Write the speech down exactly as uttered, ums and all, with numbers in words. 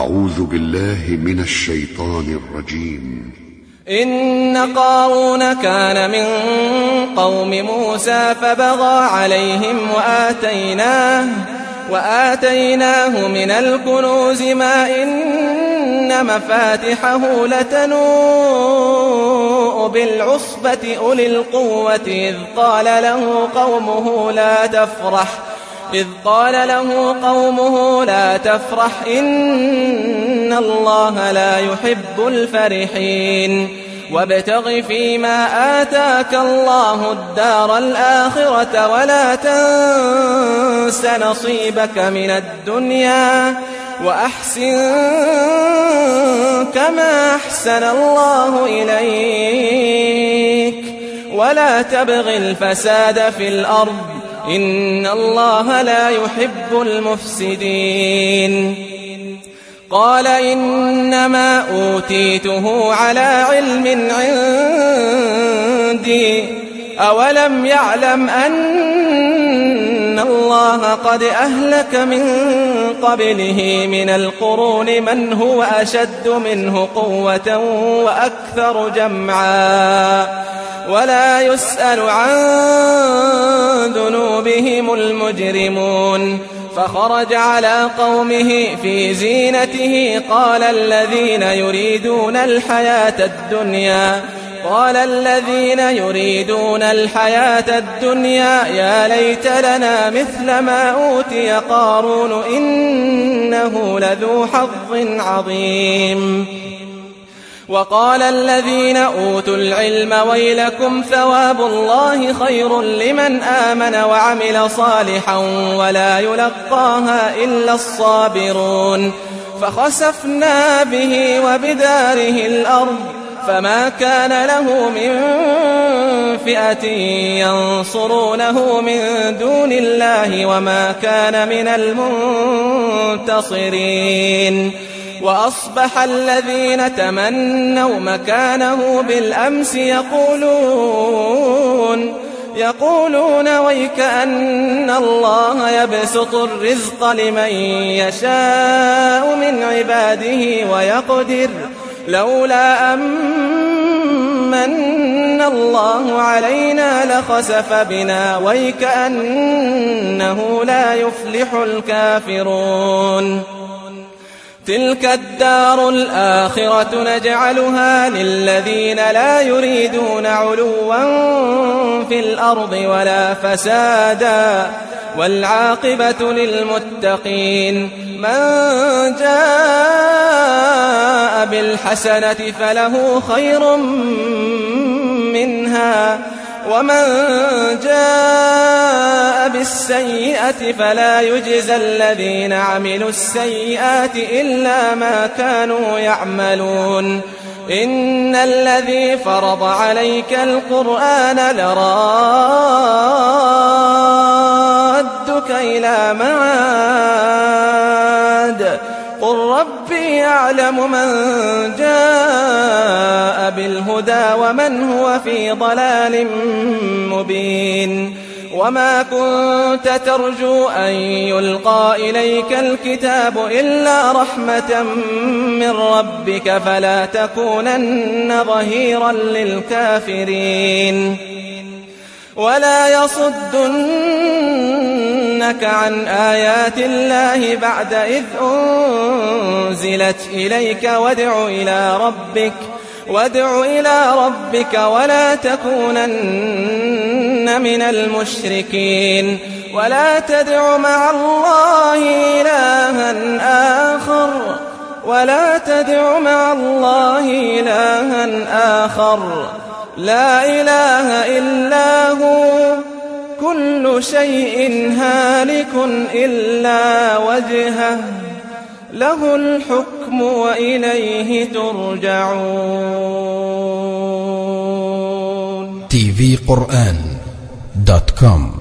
أعوذ بالله من الشيطان الرجيم. إن قارون كان من قوم موسى فبغى عليهم وآتيناه, وآتيناه من الكنوز ما إن مفاتحه لتنوء بالعصبة أولي القوة إذ قال له قومه لا تفرح إذ قال له قومه لا تفرح إن الله لا يحب الفرحين وابتغ فيما آتاك الله الدار الآخرة ولا تنس نصيبك من الدنيا وأحسن كما أحسن الله إليك ولا تبغ الفساد في الأرض إن الله لا يحب المفسدين. قال إنما أوتيته على علم عندي أولم يعلم أن الله قد أهلك من قبله من القرون من هو أشد منه قوة وأكثر جمعا ولا يسأل عن ذنوبهم المجرمون. فخرج على قومه في زينته قال الذين يريدون الحياة الدنيا قال الذين يريدون الحياة الدنيا يا ليت لنا مثل ما أوتي قارون إنه لذو حظ عظيم. وقال الذين أوتوا العلم ويلكم ثواب الله خير لمن آمن وعمل صالحا ولا يلقاها إلا الصابرون. فخسفنا به وبداره الأرض فما كان له من فئة ينصرونه من دون الله وما كان من المنتصرين. وأصبح الذين تمنوا مكانه بالأمس يقولون يقولون ويكأن الله يبسط الرزق لمن يشاء من عباده ويقدر لولا أمن الله علينا لخسف بنا ويكأنه لا يفلح الكافرون. تلك الدار الآخرة نجعلها للذين لا يريدون علوا في الأرض ولا فسادا والعاقبة للمتقين. من جاء بالحسنة فله خير منها ومن جاء بالسيئة فلا يجزى الذين عملوا السيئات إلا ما كانوا يعملون. إن الذي فرض عليك القرآن لرادك إلى معاد قل ربي يعلم من جاء بالهدى ومن هو في ضلال مبين. وما كنت ترجو أن يلقى إليك الكتاب إلا رحمة من ربك فلا تكونن ظهيرا للكافرين. ولا يصدنك عن آيات الله بعد إذ أنزلت إليك وادع إلى ربك وادع إلى ربك ولا تكونن من المشركين. ولا تدع مع الله إلها آخر ولا تدع مع الله إلها آخر لا إله إلا هو كل شيء هالك إلا وجهه له الحكم وإليه ترجعون. تي في قرآن دوت كوم